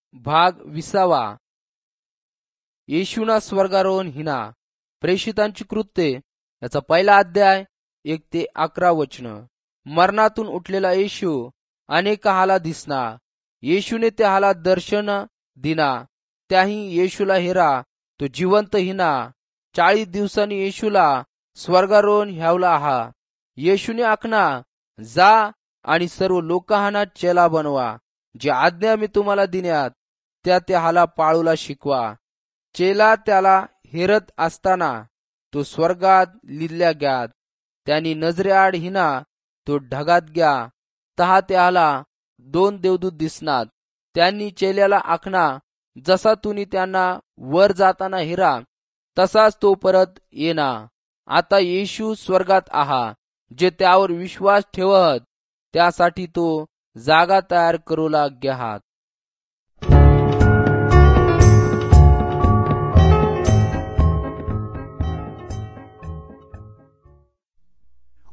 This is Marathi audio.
भाग 20. येशूना स्वर्गारोहण हिना प्रेषितांची कृत्ये याचा पहिला अध्याय 1 ते 11 वचन. मरणातून उठलेला येशू अनेक हाला दिसना. येशूने त्या हाला दर्शन दिना. त्याही येशूला हेरा तो जिवंत हिना. 40 दिवसांनी येशूला स्वर्गारोहण ह्यावला आहा. येशूने आखना जा आणि सर्व लोकांना चेला बनवा. जी आज्ञा मी तुम्हाला दिल्यात त्या हाला पाळूला शिकवा. चेला त्याला हेरत असताना तो स्वर्गात लिहिल्या ग्यात. त्यांनी नजरेआड हिना तो ढगात ग्या. तहा त्याला 2 देवदूत दिसनात. त्यांनी चेल्याला आखना जसा तुम्ही त्यांना वर जाताना हिरा तसाच तो परत येना. आता येशू स्वर्गात आहा. जे त्यावर विश्वास ठेवत त्यासाठी तो जागा तयार करू लाग्यात.